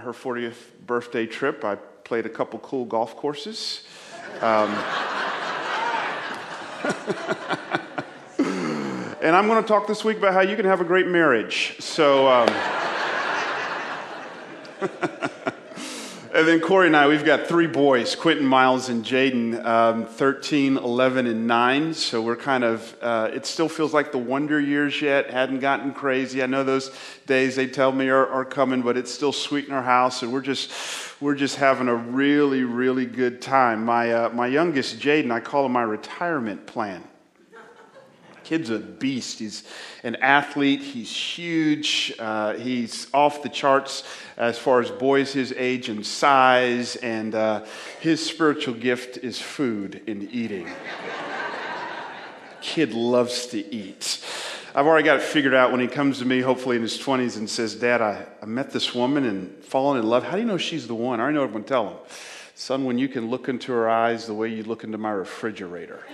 her 40th birthday trip, I played a couple cool golf courses. And I'm going to talk this week about how you can have a great marriage. So, and then Corey and I, we've got 3 boys, Quentin, Miles, and Jaden, 13, 11, and 9. So we're kind of, it still feels like the wonder years yet, hadn't gotten crazy. I know those days they tell me are coming, but it's still sweet in our house, and we're just having a really, really good time. My youngest, Jaden, I call him my retirement plan. Kid's a beast. He's an athlete. He's huge. He's off the charts as far as boys his age and size. And his spiritual gift is food and eating. Kid loves to eat. I've already got it figured out when he comes to me, hopefully in his 20s, and says, Dad, I met this woman and fallen in love. How do you know she's the one? I already know what I'm going to tell him. Son, when you can look into her eyes the way you look into my refrigerator.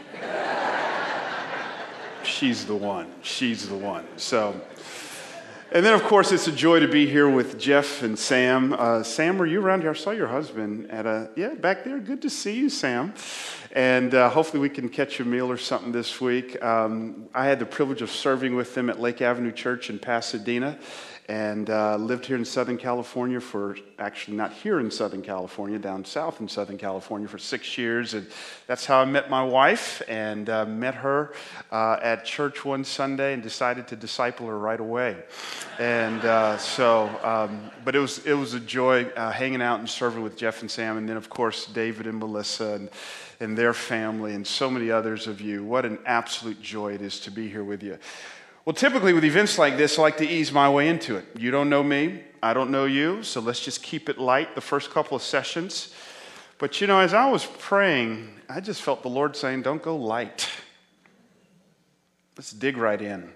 She's the one. She's the one. So, and then, of course, it's a joy to be here with Jeff and Sam. Sam, were you around here? I saw your husband back there. Good to see you, Sam. And hopefully we can catch a meal or something this week. I had the privilege of serving with them at Lake Avenue Church in Pasadena. And lived here in Southern California actually not here in Southern California, down south in Southern California for 6 years. And that's how I met my wife, and met her at church one Sunday and decided to disciple her right away. And but it was a joy hanging out and serving with Jeff and Sam, and then of course David and Melissa and their family and so many others of you. What an absolute joy it is to be here with you. Well, typically with events like this, I like to ease my way into it. You don't know me, I don't know you, so let's just keep it light the first couple of sessions. But as I was praying, I just felt the Lord saying, don't go light. Let's dig right in.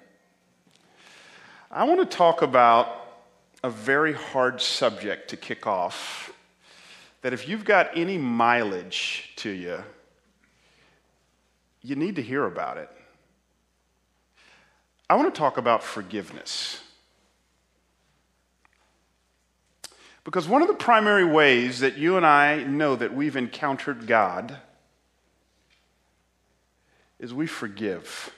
I want to talk about a very hard subject to kick off, that if you've got any mileage to you, you need to hear about it. I want to talk about forgiveness. Because one of the primary ways that you and I know that we've encountered God is we forgive.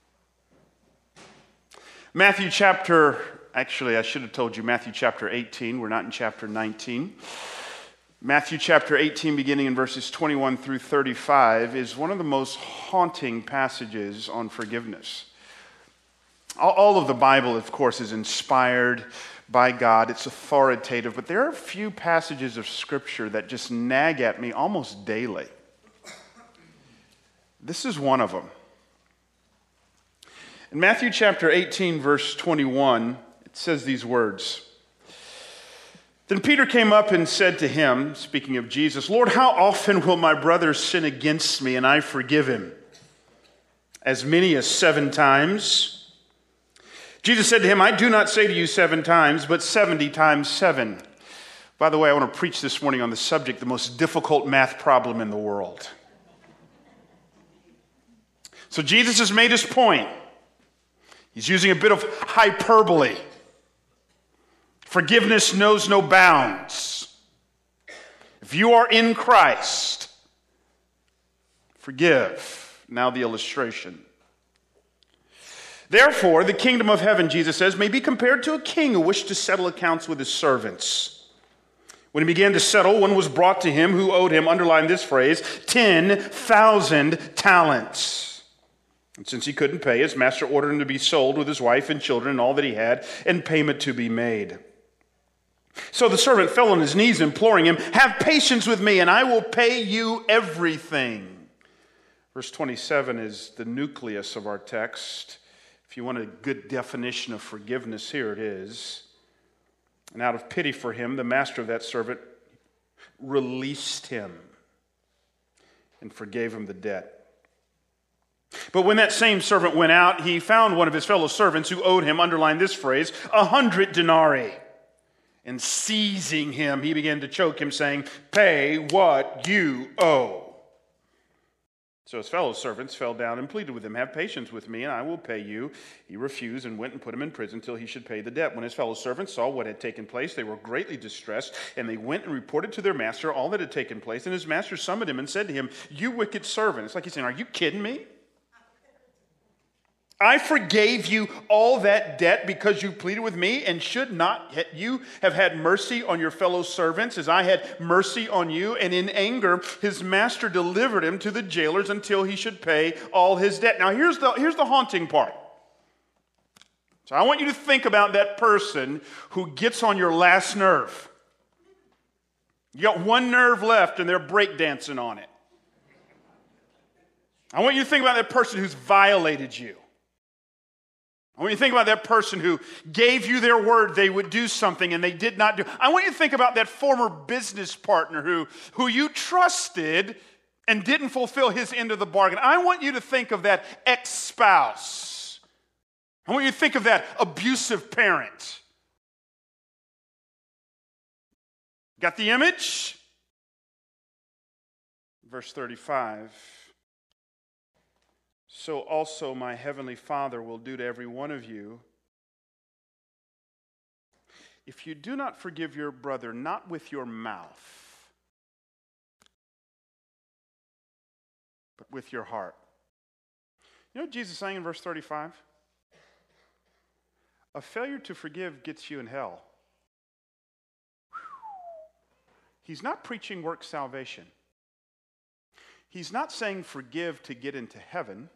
I should have told you Matthew chapter 18. We're not in chapter 19. Matthew chapter 18, beginning in verses 21 through 35, is one of the most haunting passages on forgiveness. All of the Bible, of course, is inspired by God. It's authoritative, but there are a few passages of Scripture that just nag at me almost daily. This is one of them. In Matthew chapter 18, verse 21, it says these words. Then Peter came up and said to him, speaking of Jesus, Lord, how often will my brother sin against me and I forgive him? As many as 7 times? Jesus said to him, I do not say to you 7 times, but 70 times 7. By the way, I want to preach this morning on the subject, the most difficult math problem in the world. So Jesus has made his point. He's using a bit of hyperbole. Forgiveness knows no bounds. If you are in Christ, forgive. Now the illustration. Therefore, the kingdom of heaven, Jesus says, may be compared to a king who wished to settle accounts with his servants. When he began to settle, one was brought to him who owed him, underline this phrase, 10,000 talents. And since he couldn't pay, his master ordered him to be sold with his wife and children and all that he had, and payment to be made. So the servant fell on his knees, imploring him, have patience with me, and I will pay you everything. Verse 27 is the nucleus of our text. If you want a good definition of forgiveness, here it is. And out of pity for him, the master of that servant released him and forgave him the debt. But when that same servant went out, he found one of his fellow servants who owed him, underline this phrase, 100 denarii. And seizing him, he began to choke him, saying, pay what you owe. So his fellow servants fell down and pleaded with him, "Have patience with me, and I will pay you." He refused and went and put him in prison till he should pay the debt. When his fellow servants saw what had taken place, they were greatly distressed, and they went and reported to their master all that had taken place. And his master summoned him and said to him, "You wicked servant." It's like he's saying, "Are you kidding me? I forgave you all that debt because you pleaded with me, and should not you have had mercy on your fellow servants as I had mercy on you?" And in anger, his master delivered him to the jailers until he should pay all his debt. Now here's the haunting part. So I want you to think about that person who gets on your last nerve. You got one nerve left and they're breakdancing on it. I want you to think about that person who's violated you. I want you to think about that person who gave you their word they would do something and they did not do. I want you to think about that former business partner who you trusted and didn't fulfill his end of the bargain. I want you to think of that ex-spouse. I want you to think of that abusive parent. Got the image? Verse 35. So also my heavenly Father will do to every one of you if you do not forgive your brother, not with your mouth, but with your heart. You know what Jesus is saying in verse 35? A failure to forgive gets you in hell. He's not preaching work salvation. He's not saying forgive to get into heaven.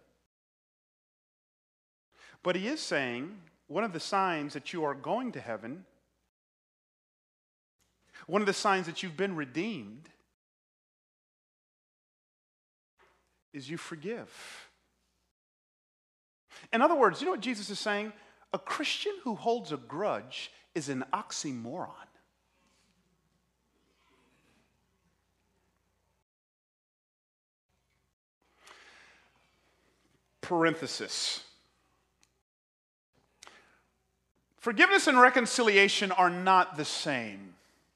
But he is saying one of the signs that you are going to heaven, one of the signs that you've been redeemed, is you forgive. In other words, you know what Jesus is saying? A Christian who holds a grudge is an oxymoron. Parenthesis. Forgiveness and reconciliation are not the same.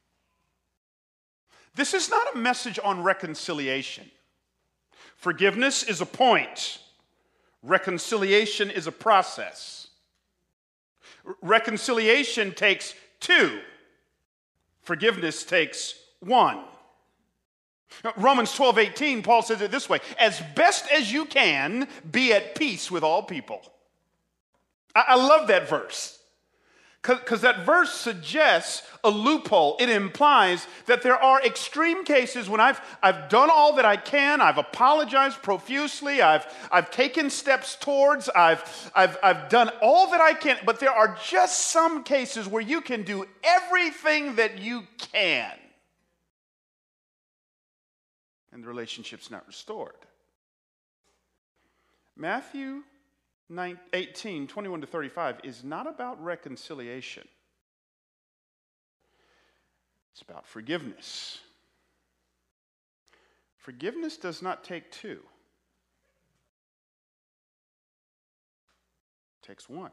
This is not a message on reconciliation. Forgiveness is a point. Reconciliation is a process. Reconciliation takes two. Forgiveness takes one. Romans 12:18, Paul says it this way: as best as you can, be at peace with all people. I love that verse. Because that verse suggests a loophole. It implies that there are extreme cases when I've done all that I can, I've apologized profusely, I've taken steps towards, I've done all that I can, but there are just some cases where you can do everything that you can, and the relationship's not restored. Matthew 18, 21 to 35 is not about reconciliation. It's about forgiveness. Forgiveness does not take two. It takes one.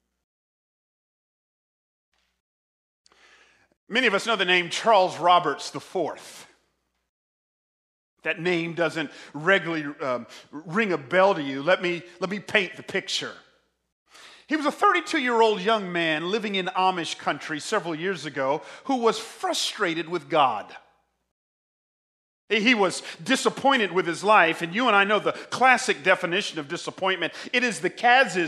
Many of us know the name Charles Roberts IV. That name doesn't regularly ring a bell to you. Let me paint the picture. He was a 32-year-old young man living in Amish country several years ago who was frustrated with God. He was disappointed with his life, and you and I know the classic definition of disappointment. It is the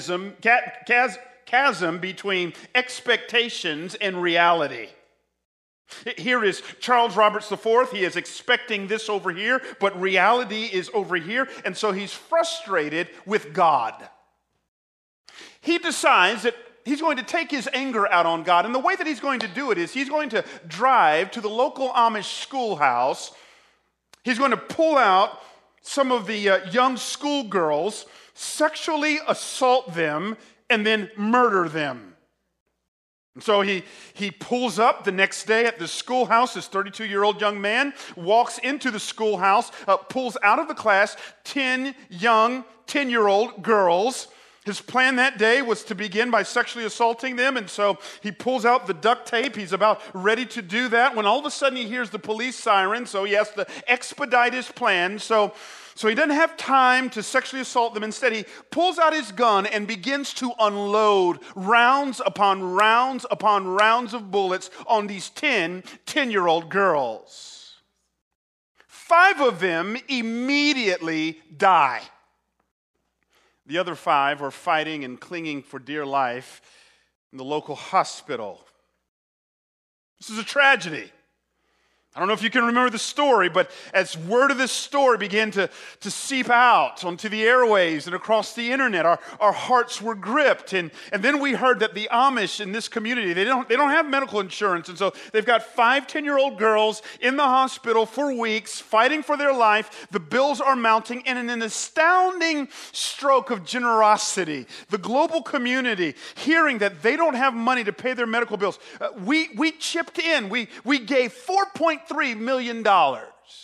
chasm between expectations and reality. Here is Charles Roberts IV. He is expecting this over here, but reality is over here, and so he's frustrated with God. He decides that he's going to take his anger out on God, and the way that he's going to do it is he's going to drive to the local Amish schoolhouse. He's going to pull out some of the young schoolgirls, sexually assault them, and then murder them. And so he pulls up the next day at the schoolhouse. This 32-year-old young man walks into the schoolhouse, pulls out of the class 10 young 10-year-old girls. His plan that day was to begin by sexually assaulting them, and so he pulls out the duct tape. He's about ready to do that when all of a sudden he hears the police siren, so he has to expedite his plan. So he doesn't have time to sexually assault them. Instead, he pulls out his gun and begins to unload rounds upon rounds upon rounds of bullets on these 10-year-old girls. 5 of them immediately die. The other 5 are fighting and clinging for dear life in the local hospital. This is a tragedy. I don't know if you can remember the story, but as word of this story began to seep out onto the airways and across the internet, our hearts were gripped. And then we heard that the Amish in this community, they don't have medical insurance. And so they've got 5 10-year-old girls in the hospital for weeks, fighting for their life. The bills are mounting. And in an astounding stroke of generosity, the global community, hearing that they don't have money to pay their medical bills, we chipped in. We gave $4.3 million. The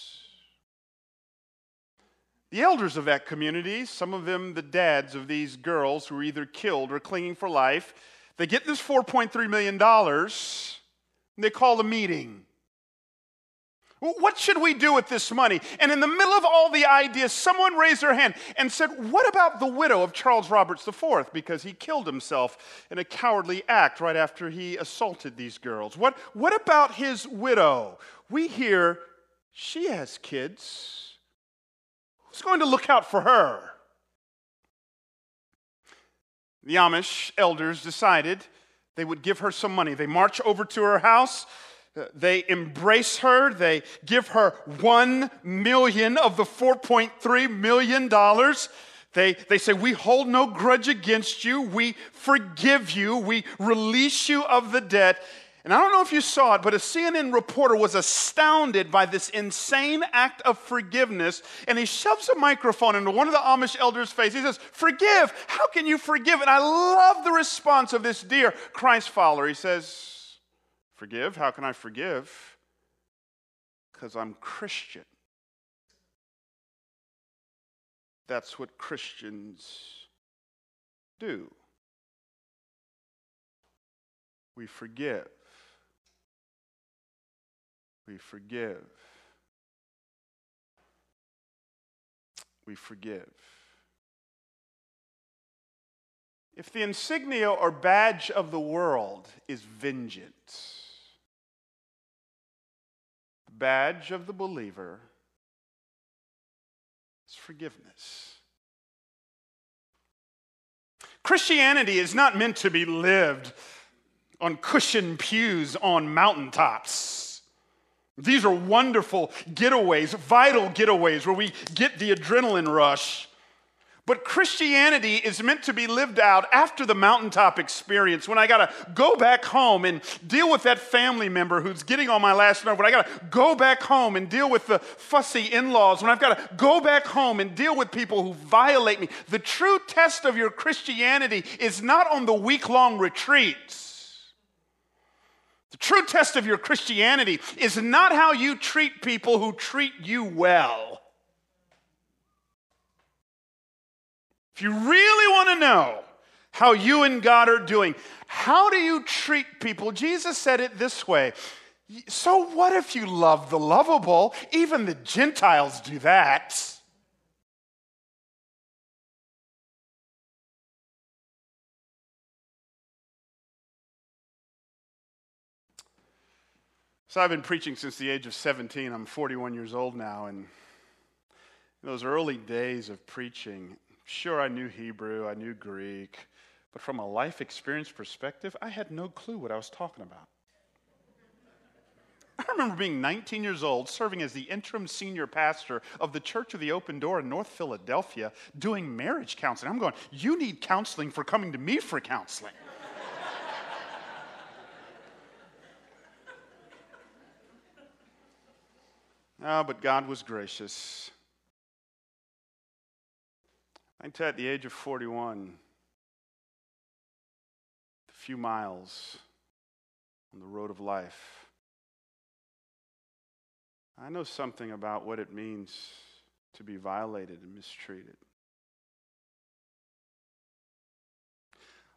elders of that community, some of them the dads of these girls who were either killed or clinging for life, they get this $4.3 million, and they call a meeting. Well, what should we do with this money? And in the middle of all the ideas, someone raised their hand and said, what about the widow of Charles Roberts IV? Because he killed himself in a cowardly act right after he assaulted these girls. What about his widow? We hear she has kids. Who's going to look out for her? The Amish elders decided they would give her some money. They march over to her house. They embrace her. They give her $1 million of the $4.3 million. They say, we hold no grudge against you. We forgive you. We release you of the debt. And I don't know if you saw it, but a CNN reporter was astounded by this insane act of forgiveness. And he shoves a microphone into one of the Amish elders' face. He says, forgive. How can you forgive? And I love the response of this dear Christ follower. He says, forgive? How can I forgive? Because I'm Christian. That's what Christians do. We forgive. We forgive. We forgive. If the insignia or badge of the world is vengeance, the badge of the believer is forgiveness. Christianity is not meant to be lived on cushioned pews on mountaintops. These are wonderful getaways, vital getaways where we get the adrenaline rush. But Christianity is meant to be lived out after the mountaintop experience, when I got to go back home and deal with that family member who's getting on my last nerve, when I got to go back home and deal with the fussy in-laws, when I've got to go back home and deal with people who violate me. The true test of your Christianity is not on the week-long retreats. The true test of your Christianity is not how you treat people who treat you well. If you really want to know how you and God are doing, how do you treat people? Jesus said it this way. So what if you love the lovable? Even the Gentiles do that. So I've been preaching since the age of 17. I'm 41 years old now, and in those early days of preaching, sure, I knew Hebrew, I knew Greek, but from a life experience perspective, I had no clue what I was talking about. I remember being 19 years old, serving as the interim senior pastor of the Church of the Open Door in North Philadelphia, doing marriage counseling. I'm going, you need counseling for coming to me for counseling. But God was gracious. I can tell you at the age of 41, a few miles on the road of life, I know something about what it means to be violated and mistreated.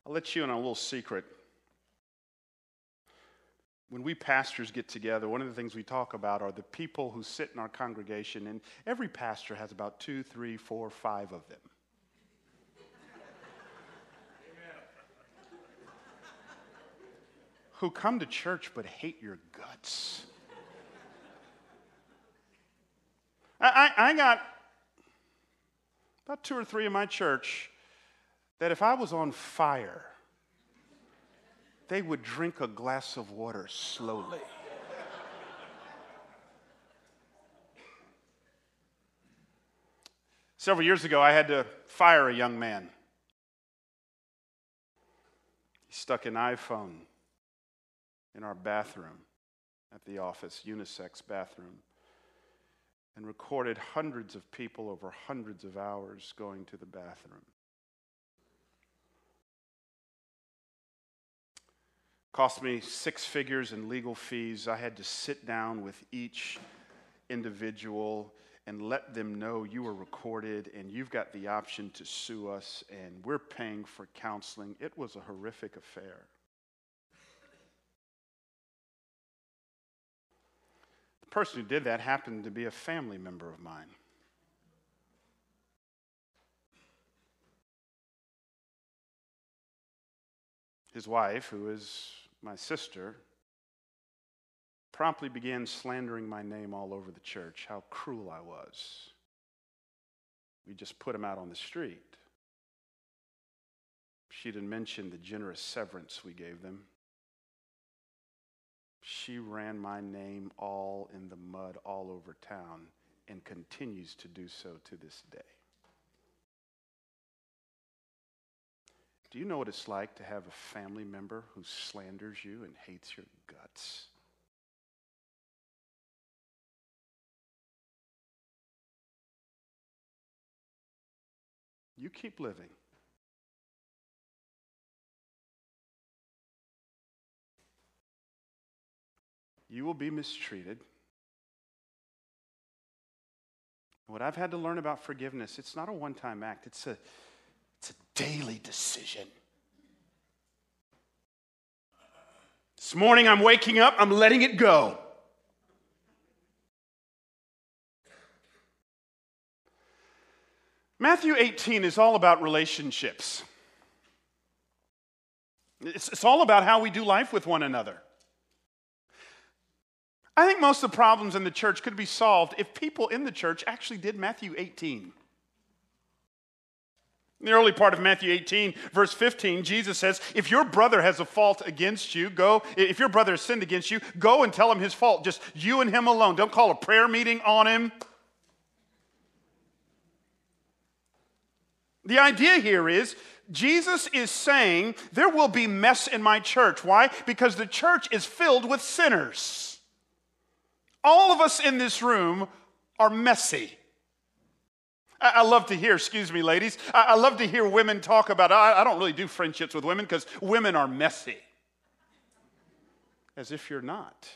I'll let you in on a little secret. When we pastors get together, one of the things we talk about are the people who sit in our congregation, and every pastor has about 2, 3, 4, 5 of them. Who come to church but hate your guts. I got about 2 or 3 in my church that if I was on fire, they would drink a glass of water slowly. Several years ago, I had to fire a young man. He stuck an iPhone in our bathroom at the office, unisex bathroom, and recorded hundreds of people over hundreds of hours going to the bathroom. Cost me 6 figures in legal fees. I had to sit down with each individual and let them know you were recorded and you've got the option to sue us and we're paying for counseling. It was a horrific affair. The person who did that happened to be a family member of mine. His wife, who is my sister, promptly began slandering my name all over the church, how cruel I was. We just put him out on the street. She didn't mention the generous severance we gave them. She ran my name all in the mud all over town and continues to do so to this day. Do you know what it's like to have a family member who slanders you and hates your guts? You keep living. You will be mistreated. What I've had to learn about forgiveness, it's not a one-time act. It's a daily decision. This morning I'm waking up, I'm letting it go. Matthew 18 is all about relationships. It's all about how we do life with one another. I think most of the problems in the church could be solved if people in the church actually did Matthew 18. In the early part of Matthew 18, verse 15, Jesus says, if your brother has a fault against you, if your brother has sinned against you, go and tell him his fault. Just you and him alone. Don't call a prayer meeting on him. The idea here is, Jesus is saying, there will be mess in my church. Why? Because the church is filled with sinners. All of us in this room are messy. I love to hear, excuse me, ladies, I love to hear women talk about, I don't really do friendships with women because women are messy. As if you're not.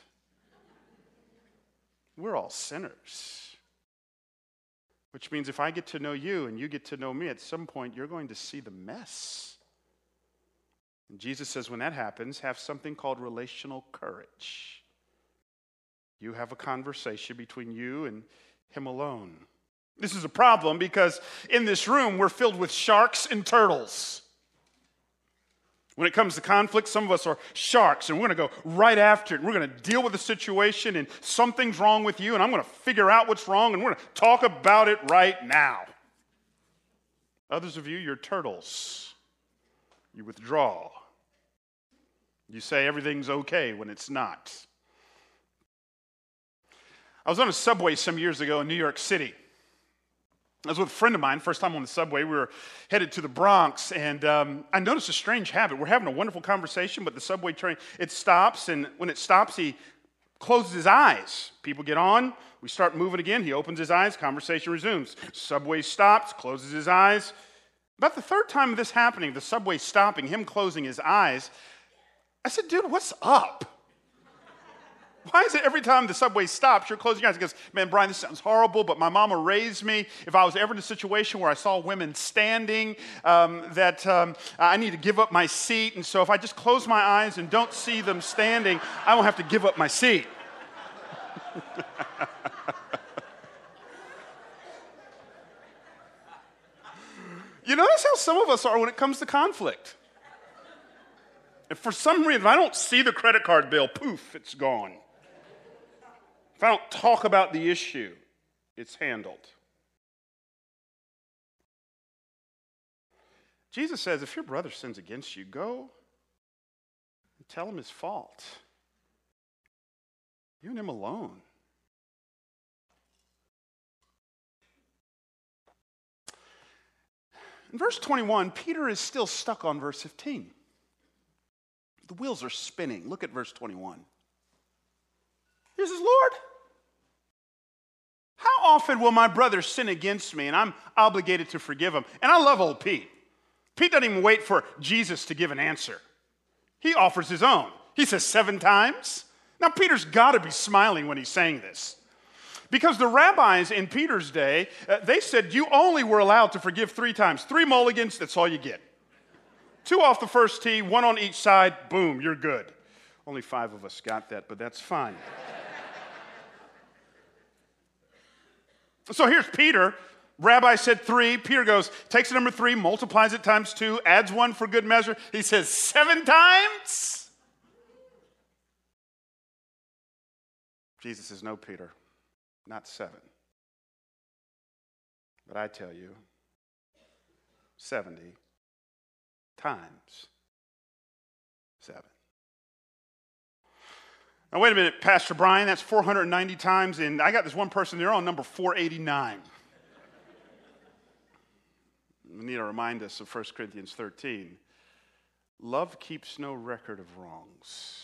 We're all sinners. Which means if I get to know you and you get to know me, at some point you're going to see the mess. And Jesus says when that happens, have something called relational courage. You have a conversation between you and him alone. This is a problem because in this room we're filled with sharks and turtles. When it comes to conflict, some of us are sharks and we're going to go right after it. And we're going to deal with the situation and something's wrong with you and I'm going to figure out what's wrong and we're going to talk about it right now. Others of you, you're turtles. You withdraw. You say everything's okay when it's not. I was on a subway some years ago in New York City. I was with a friend of mine, first time on the subway. We were headed to the Bronx, and I noticed a strange habit. We're having a wonderful conversation, but the subway train, it stops, and when it stops, he closes his eyes. People get on, we start moving again, he opens his eyes, conversation resumes. Subway stops, closes his eyes. About the third time of this happening, the subway stopping, him closing his eyes, I said, dude, what's up? Why is it every time the subway stops, you're closing your eyes? He goes, man, Brian, this sounds horrible, but my mama raised me. If I was ever in a situation where I saw women standing, I need to give up my seat. And so if I just close my eyes and don't see them standing, I won't have to give up my seat. You know, that's how some of us are when it comes to conflict. If for some reason, if I don't see the credit card bill, poof, it's gone. If I don't talk about the issue, it's handled. Jesus says, if your brother sins against you, go and tell him his fault. You and him alone. In verse 21, Peter is still stuck on verse 15. The wheels are spinning. Look at verse 21. He says, Lord, how often will my brother sin against me and I'm obligated to forgive him? And I love old Pete. Pete doesn't even wait for Jesus to give an answer. He offers his own. He says 7 times. Now, Peter's got to be smiling when he's saying this. Because the rabbis in Peter's day, they said you only were allowed to forgive 3 times. 3 mulligans, that's all you get. 2 off the first tee, 1 on each side, boom, you're good. Only 5 of us got that, but that's fine. So here's Peter. Rabbi said 3. Peter goes, takes the number 3, multiplies it times 2, adds 1 for good measure. He says 7 times? Jesus says, no, Peter, not 7. But I tell you, 70 times 7. Now, wait a minute, Pastor Brian, that's 490 times, and I got this one person there on number 489. We need to remind us of 1 Corinthians 13. Love keeps no record of wrongs.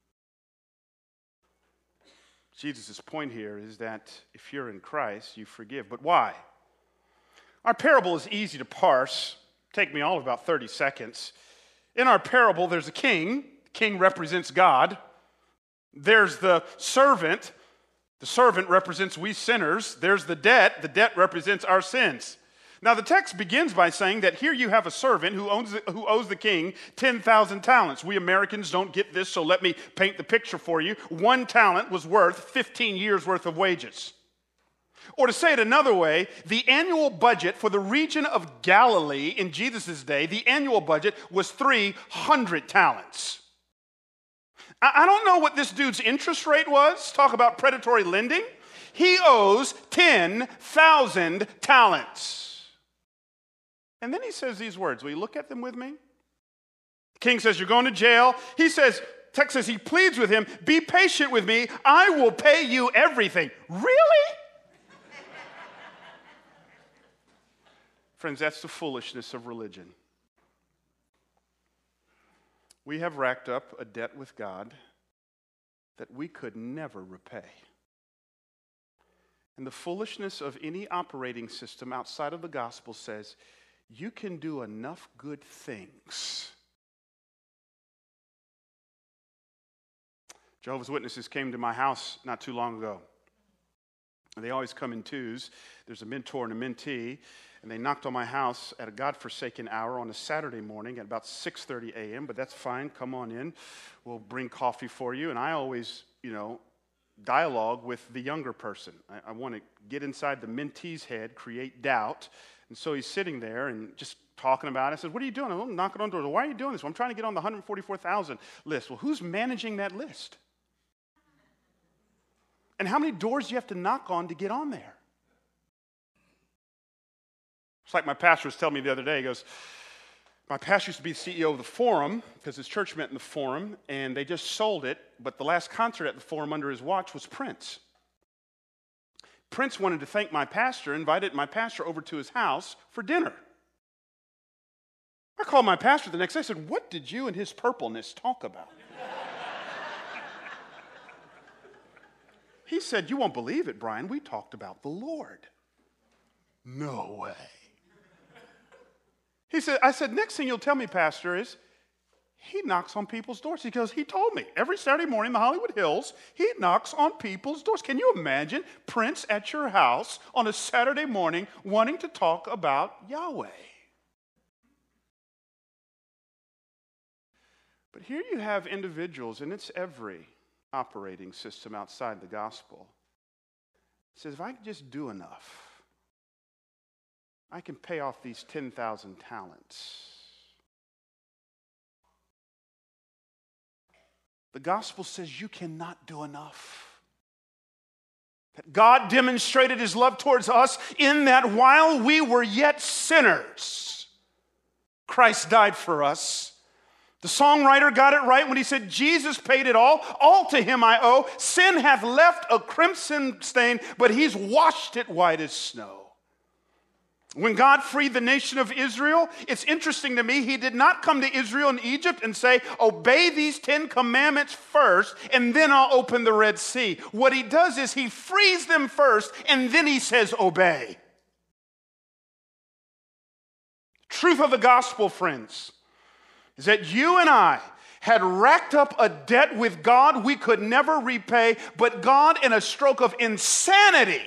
Jesus' point here is that if you're in Christ, you forgive. But why? Our parable is easy to parse. Take me all of about 30 seconds. In our parable, there's a king. The king represents God. There's the servant. The servant represents we sinners. There's the debt. The debt represents our sins. Now, the text begins by saying that here you have a servant who owes the king 10,000 talents. We Americans don't get this, so let me paint the picture for you. 1 talent was worth 15 years' worth of wages. Or to say it another way, the annual budget for the region of Galilee in Jesus' day, the annual budget was 300 talents. I don't know what this dude's interest rate was. Talk about predatory lending. He owes 10,000 talents. And then he says these words. Will you look at them with me? The king says, you're going to jail. He says, text says, he pleads with him, be patient with me. I will pay you everything. Really? Friends, that's the foolishness of religion. We have racked up a debt with God that we could never repay. And the foolishness of any operating system outside of the gospel says, you can do enough good things. Jehovah's Witnesses came to my house not too long ago. They always come in twos. There's a mentor and a mentee. And they knocked on my house at a godforsaken hour on a Saturday morning at about 6:30 a.m., but that's fine. Come on in. We'll bring coffee for you. And I always, dialogue with the younger person. I want to get inside the mentee's head, create doubt. And so he's sitting there and just talking about it. I said, what are you doing? I'm knocking on doors. Why are you doing this? Well, I'm trying to get on the 144,000 list. Well, who's managing that list? And how many doors do you have to knock on to get on there? It's like my pastor was telling me the other day. He goes, my pastor used to be the CEO of the Forum because his church met in the Forum, and they just sold it, but the last concert at the Forum under his watch was Prince. Prince wanted to thank my pastor, invited my pastor over to his house for dinner. I called my pastor the next day and said, what did you and his purpleness talk about? He said, you won't believe it, Brian. We talked about the Lord. No way. I said, next thing you'll tell me, Pastor, is He knocks on people's doors. He goes, he told me every Saturday morning in the Hollywood Hills, he knocks on people's doors. Can you imagine Prince at your house on a Saturday morning wanting to talk about Yahweh? But here you have individuals, and it's every operating system outside the gospel. It says, if I can just do enough, I can pay off these 10,000 talents. The gospel says you cannot do enough. That God demonstrated his love towards us in that while we were yet sinners, Christ died for us. The songwriter got it right when he said, Jesus paid it all to him I owe. Sin hath left a crimson stain, but he's washed it white as snow. When God freed the nation of Israel, it's interesting to me, he did not come to Israel and Egypt and say, obey these 10 commandments first, and then I'll open the Red Sea. What he does is he frees them first, and then he says, obey. Truth of the gospel, friends, is that you and I had racked up a debt with God we could never repay, but God, in a stroke of insanity,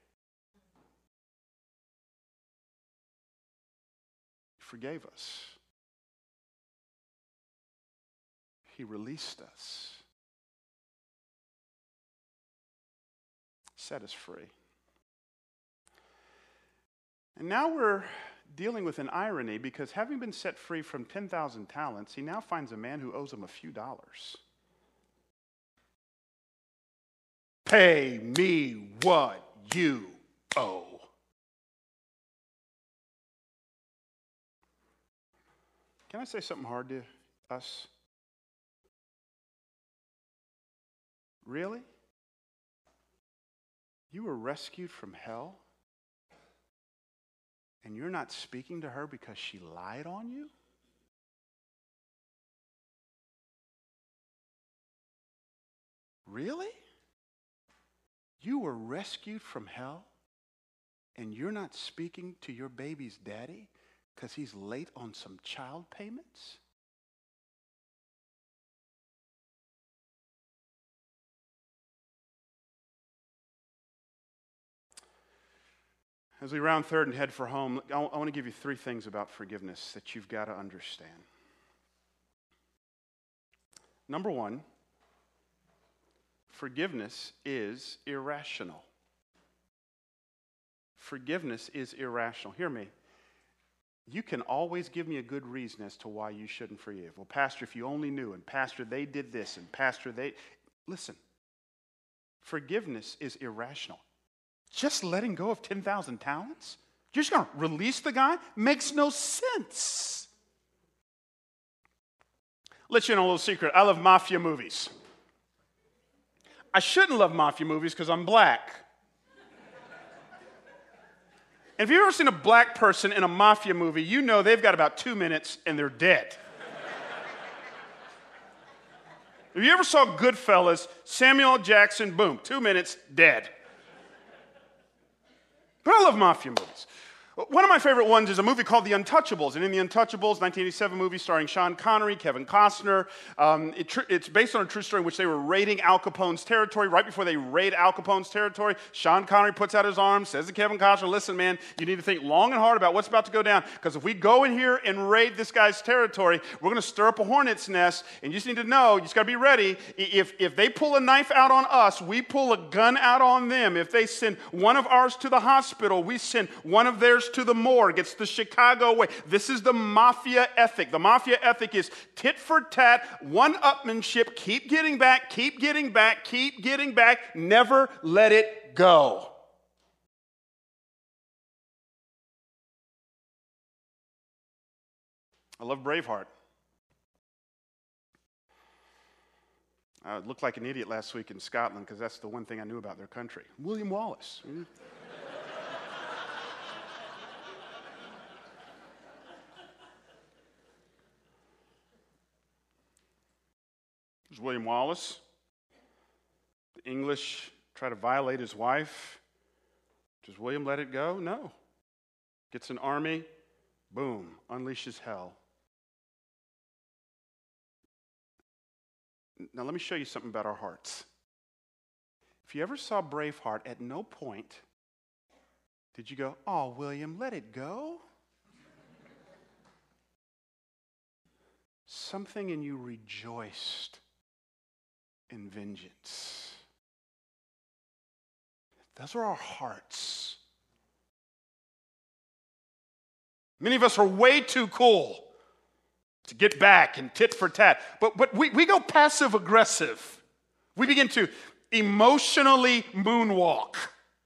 forgave us. He released us. Set us free. And now we're dealing with an irony because having been set free from 10,000 talents, he now finds a man who owes him a few dollars. Pay me what you owe. Can I say something hard to us? Really? You were rescued from hell? And you're not speaking to her because she lied on you? Really? You were rescued from hell? And you're not speaking to your baby's daddy because he's late on some child payments? As we round third and head for home, I want to give you 3 things about forgiveness that you've got to understand. Number 1, forgiveness is irrational. Forgiveness is irrational. Hear me. You can always give me a good reason as to why you shouldn't forgive. Well, Pastor, if you only knew, and Pastor, they did this, and Pastor, they... Listen, forgiveness is irrational. Just letting go of 10,000 talents? You're just going to release the guy? Makes no sense. Let you know a little secret. I love mafia movies. I shouldn't love mafia movies because I'm black. And if you've ever seen a black person in a mafia movie, you know they've got about 2 minutes and they're dead. If you ever saw Goodfellas, Samuel L. Jackson, boom, 2 minutes, dead. But I love mafia movies. One of my favorite ones is a movie called The Untouchables. And in The Untouchables, 1987 movie starring Sean Connery, Kevin Costner, it's based on a true story in which they were raiding Al Capone's territory. Right before they raid Al Capone's territory, Sean Connery puts out his arms, says to Kevin Costner, listen, man, you need to think long and hard about what's about to go down. Because if we go in here and raid this guy's territory, we're going to stir up a hornet's nest. And you just need to know, you just got to be ready. If they pull a knife out on us, we pull a gun out on them. If they send one of ours to the hospital, we send one of theirs to the morgue. It's the Chicago way. This is the mafia ethic. The mafia ethic is tit for tat, one-upmanship, keep getting back, keep getting back, keep getting back, never let it go. I love Braveheart. I looked like an idiot last week in Scotland because that's the one thing I knew about their country. William Wallace. There's William Wallace. The English try to violate his wife. Does William let it go? No. Gets an army, boom, unleashes hell. Now, let me show you something about our hearts. If you ever saw Braveheart, at no point did you go, "Oh, William, let it go"? Something in you rejoiced in vengeance. Those are our hearts. Many of us are way too cool to get back and tit for tat. But we go passive aggressive. We begin to emotionally moonwalk.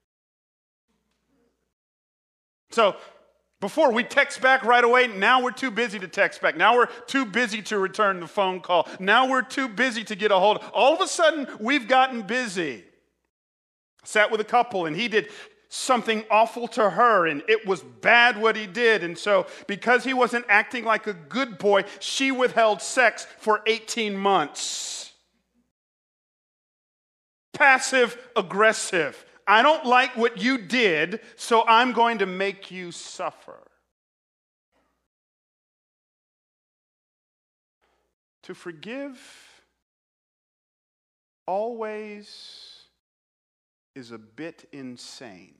So before we text back right away, now we're too busy to text back. Now we're too busy to return the phone call. Now we're too busy to get a hold. All of a sudden, we've gotten busy. I sat with a couple and he did something awful to her, and it was bad what he did. And so because he wasn't acting like a good boy, she withheld sex for 18 months. Passive aggressive. I don't like what you did, so I'm going to make you suffer. To forgive always is a bit insane.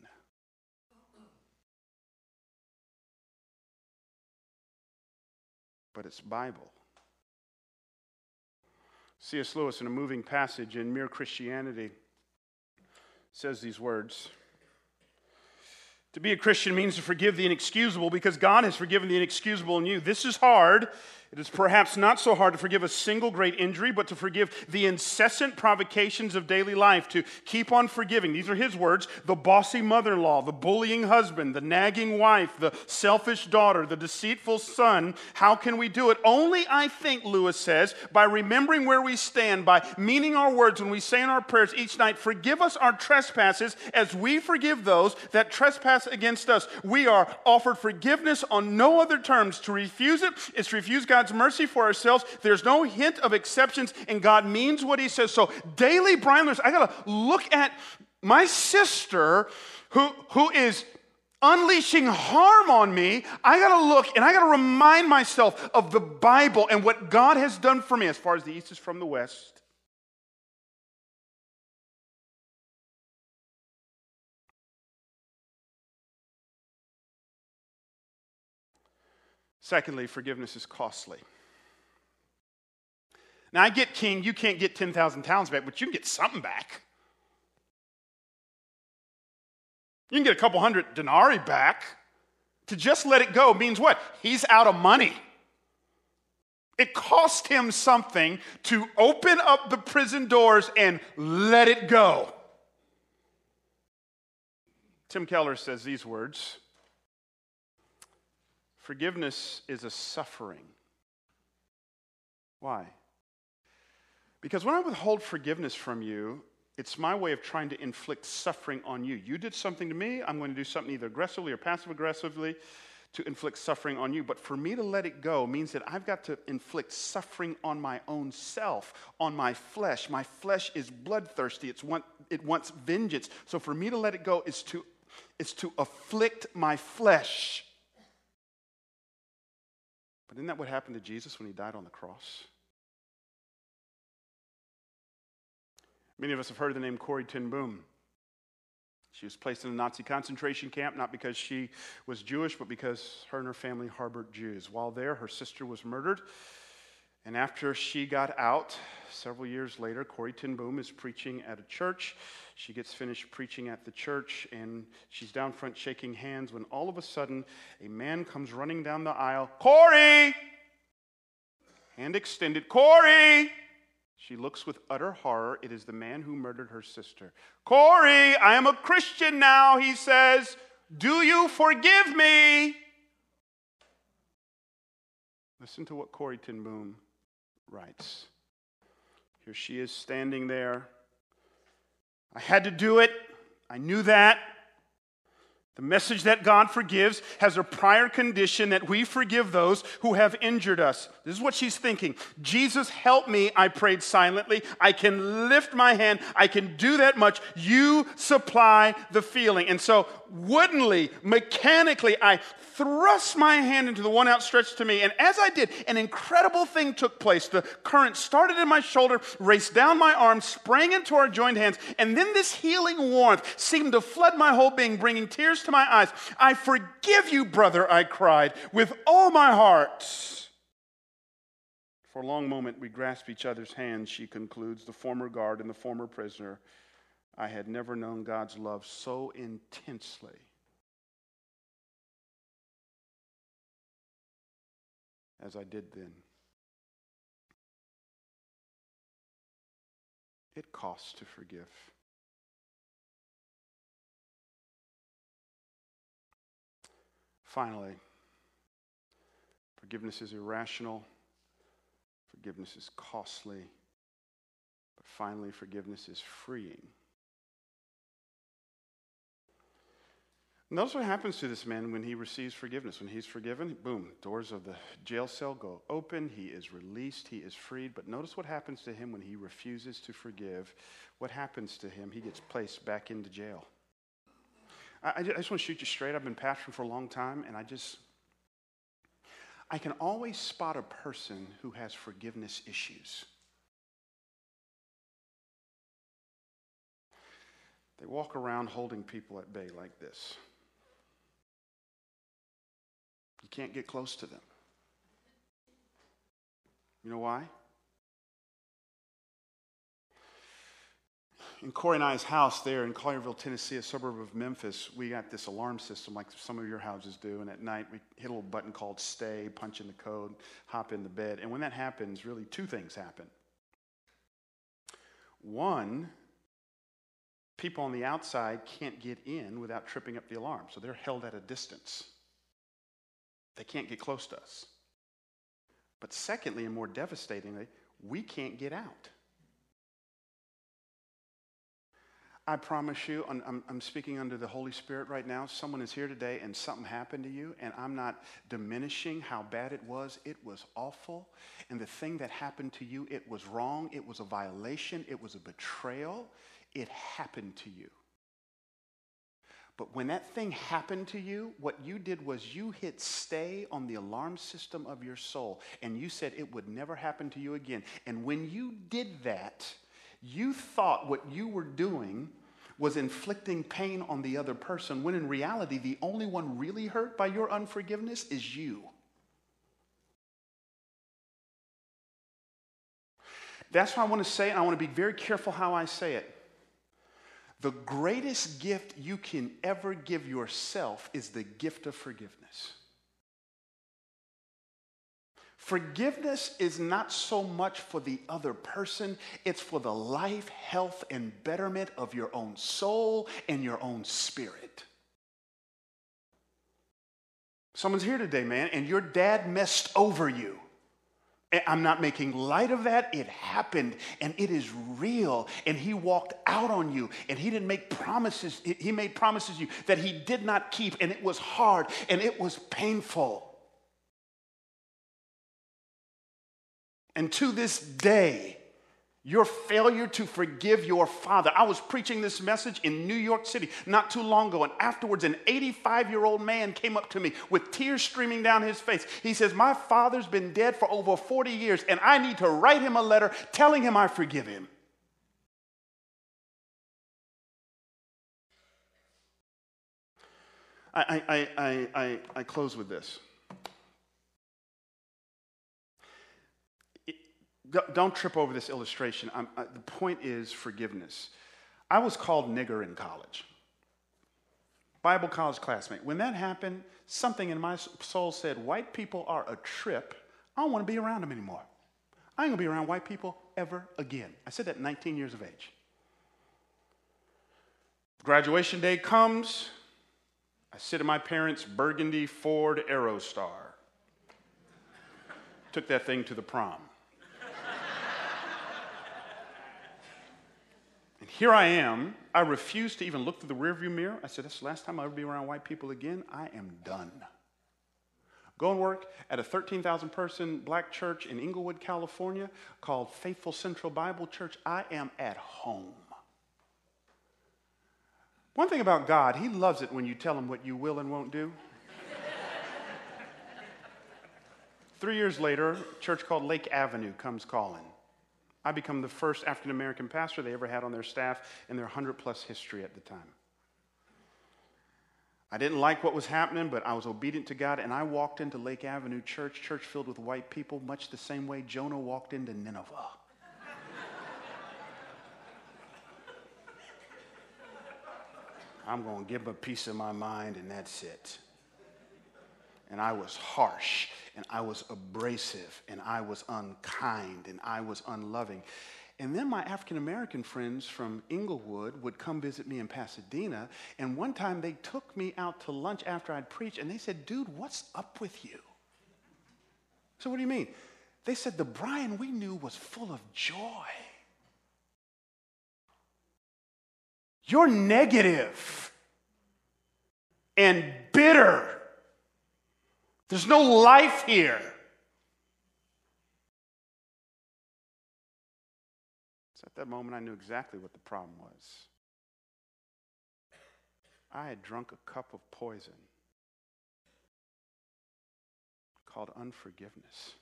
But it's Bible. C.S. Lewis, in a moving passage in Mere Christianity, says these words: "To be a Christian means to forgive the inexcusable because God has forgiven the inexcusable in you. This is hard. It is perhaps not so hard to forgive a single great injury, but to forgive the incessant provocations of daily life, to keep on forgiving." These are his words: "the bossy mother-in-law, the bullying husband, the nagging wife, the selfish daughter, the deceitful son. How can we do it? Only, I think," Lewis says, "by remembering where we stand, by meaning our words when we say in our prayers each night, 'Forgive us our trespasses as we forgive those that trespass against us.' We are offered forgiveness on no other terms. To refuse it is to refuse God's mercy for ourselves. There's no hint of exceptions, and God means what he says." So daily, Brian Lewis, I got to look at my sister who is unleashing harm on me. I got to look and I got to remind myself of the Bible and what God has done for me as far as the east is from the west. Secondly, forgiveness is costly. Now, I get, King, you can't get 10,000 talents back, but you can get something back. You can get a couple hundred denarii back. To just let it go means what? He's out of money. It cost him something to open up the prison doors and let it go. Tim Keller says these words: "Forgiveness is a suffering." Why? Because when I withhold forgiveness from you, it's my way of trying to inflict suffering on you. You did something to me, I'm going to do something either aggressively or passive-aggressively to inflict suffering on you. But for me to let it go means that I've got to inflict suffering on my own self, on my flesh. My flesh is bloodthirsty. It wants vengeance. So for me to let it go is to afflict my flesh. But isn't that what happened to Jesus when he died on the cross? Many of us have heard of the name Corrie ten Boom. She was placed in a Nazi concentration camp, not because she was Jewish, but because her and her family harbored Jews. While there, her sister was murdered. And after she got out, several years later, Corrie ten Boom is preaching at a church. She gets finished preaching at the church, and she's down front shaking hands when all of a sudden, a man comes running down the aisle. "Corrie!" Hand extended. "Corrie!" She looks with utter horror. It is the man who murdered her sister. "Corrie, I am a Christian now," he says. "Do you forgive me?" Listen to what Corrie ten Boom writes. Here she is standing there. "I had to do it. I knew that. The message that God forgives has a prior condition that we forgive those who have injured us." This is what she's thinking. "Jesus, help me," I prayed silently. "I can lift my hand. I can do that much. You supply the feeling." And so woodenly, mechanically, I thrust my hand into the one outstretched to me. And as I did, an incredible thing took place. The current started in my shoulder, raced down my arm, sprang into our joined hands, and then this healing warmth seemed to flood my whole being, bringing tears to my eyes. I forgive you, brother, I cried, with all my heart. For a long moment, we grasped each other's hands, she concludes, the former guard and the former prisoner. I had never known God's love so intensely. As I did then. It costs to forgive. Finally, forgiveness is irrational. Forgiveness is costly. But finally, forgiveness is freeing. Notice what happens to this man when he receives forgiveness. When he's forgiven, boom, doors of the jail cell go open. He is released. He is freed. But notice what happens to him when he refuses to forgive. What happens to him? He gets placed back into jail. I just want to shoot you straight. I've been pastoring for a long time, and I can always spot a person who has forgiveness issues. They walk around holding people at bay like this. You can't get close to them. You know why? In Corey and I's house there in Collierville, Tennessee, a suburb of Memphis, we got this alarm system like some of your houses do. And at night, we hit a little button called stay, punch in the code, hop in the bed. And when that happens, really two things happen. One, people on the outside can't get in without tripping up the alarm. So they're held at a distance. They can't get close to us. But secondly, and more devastatingly, we can't get out. I promise you, I'm speaking under the Holy Spirit right now. Someone is here today and something happened to you, and I'm not diminishing how bad it was. It was awful. And the thing that happened to you, it was wrong. It was a violation. It was a betrayal. It happened to you. But when that thing happened to you, what you did was you hit stay on the alarm system of your soul, and you said it would never happen to you again. And when you did that, you thought what you were doing was inflicting pain on the other person, when in reality, the only one really hurt by your unforgiveness is you. That's why I want to say, and I want to be very careful how I say it. The greatest gift you can ever give yourself is the gift of forgiveness. Forgiveness is not so much for the other person, it's for the life, health, and betterment of your own soul and your own spirit. Someone's here today, man, and your dad messed over you. I'm not making light of that. It happened, and it is real. And he walked out on you, and he didn't make promises. He made promises to you that he did not keep, and it was hard, and it was painful. And to this day, your failure to forgive your father. I was preaching this message in New York City not too long ago, and afterwards an 85-year-old man came up to me with tears streaming down his face. He says, my father's been dead for over 40 years, and I need to write him a letter telling him I forgive him. I close with this. Don't trip over this illustration. The point is forgiveness. I was called nigger in college. Bible college classmate. When that happened, something in my soul said, white people are a trip. I don't want to be around them anymore. I ain't going to be around white people ever again. I said that at 19 years of age. Graduation day comes. I sit in my parents' burgundy Ford Aerostar. Took that thing to the prom. And here I am. I refuse to even look through the rearview mirror. I said, that's the last time I'll ever be around white people again. I am done. Go and work at a 13,000-person black church in Inglewood, California called Faithful Central Bible Church. I am at home. One thing about God, he loves it when you tell him what you will and won't do. 3 years later, a church called Lake Avenue comes calling. I become the first African-American pastor they ever had on their staff in their 100-plus history at the time. I didn't like what was happening, but I was obedient to God, and I walked into Lake Avenue church filled with white people, much the same way Jonah walked into Nineveh. I'm going to give them a piece of my mind, and that's it. And I was harsh, and I was abrasive, and I was unkind, and I was unloving. And then my African-American friends from Inglewood would come visit me in Pasadena, and one time they took me out to lunch after I'd preached, and they said, "Dude, what's up with you?" So what do you mean? They said, "The Brian we knew was full of joy. You're negative and bitter. There's no life here." So at that moment, I knew exactly what the problem was. I had drunk a cup of poison called unforgiveness.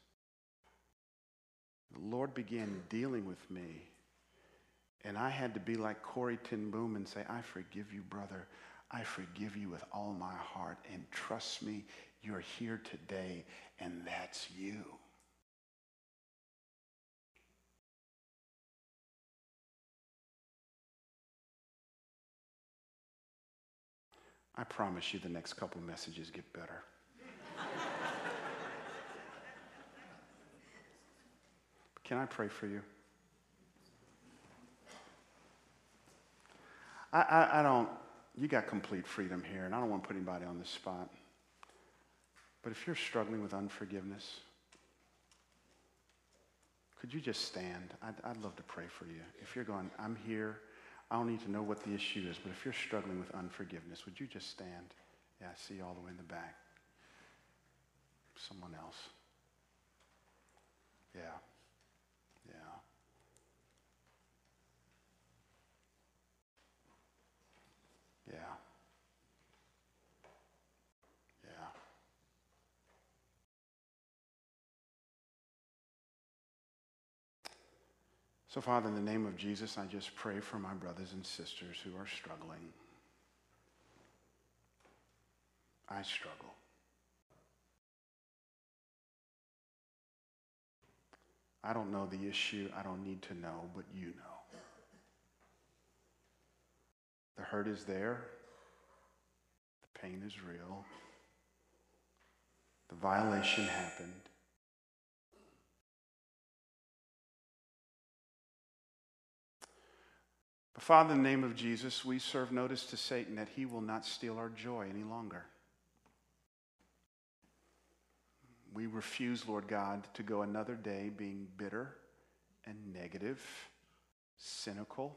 The Lord began dealing with me, and I had to be like Corrie ten Boom and say, "I forgive you, brother. I forgive you with all my heart, and trust me, you're here today, and that's you." I promise you the next couple messages get better. Can I pray for you? I don't, you got complete freedom here, and I don't want to put anybody on the spot. But if you're struggling with unforgiveness, could you just stand? I'd love to pray for you. If you're going, "I'm here, I don't need to know what the issue is," but if you're struggling with unforgiveness, would you just stand? Yeah, I see you all the way in the back. Someone else. Yeah. Yeah. Yeah. Yeah. So, Father, in the name of Jesus, I just pray for my brothers and sisters who are struggling. I struggle. I don't know the issue. I don't need to know, but you know. The hurt is there. The pain is real. The violation happened. But Father, in the name of Jesus, we serve notice to Satan that he will not steal our joy any longer. We refuse, Lord God, to go another day being bitter and negative, cynical.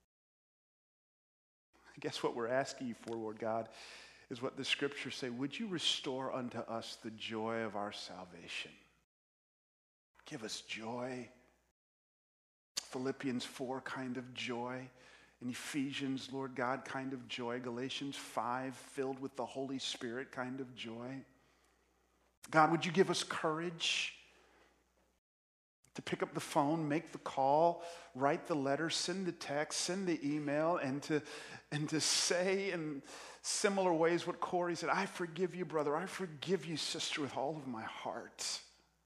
I guess what we're asking you for, Lord God, is what the scriptures say. Would you restore unto us the joy of our salvation? Give us joy. Philippians 4 kind of joy. In Ephesians, Lord God, kind of joy. Galatians 5, filled with the Holy Spirit kind of joy. God, would you give us courage to pick up the phone, make the call, write the letter, send the text, send the email, and to say in similar ways what Corey said, "I forgive you, brother. I forgive you, sister, with all of my heart."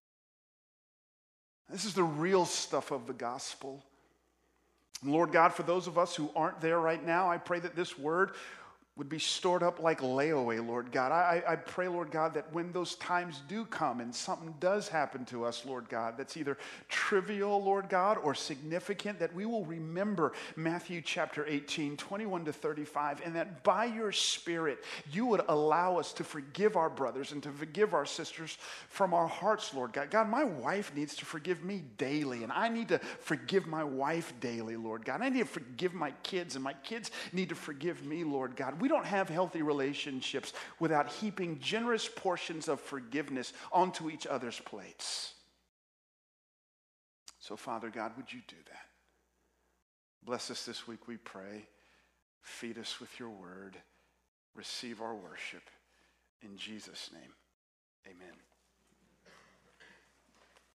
This is the real stuff of the gospel. And Lord God, for those of us who aren't there right now, I pray that this word would be stored up like layaway, Lord God. I pray, Lord God, that when those times do come and something does happen to us, Lord God, that's either trivial, Lord God, or significant, that we will remember Matthew chapter 18, 21 to 35, and that by your Spirit, you would allow us to forgive our brothers and to forgive our sisters from our hearts, Lord God. God, my wife needs to forgive me daily, and I need to forgive my wife daily, Lord God. I need to forgive my kids, and my kids need to forgive me, Lord God. We don't have healthy relationships without heaping generous portions of forgiveness onto each other's plates. So, Father God, would you do that? Bless us this week, we pray. Feed us with your word. Receive our worship. In Jesus' name, amen.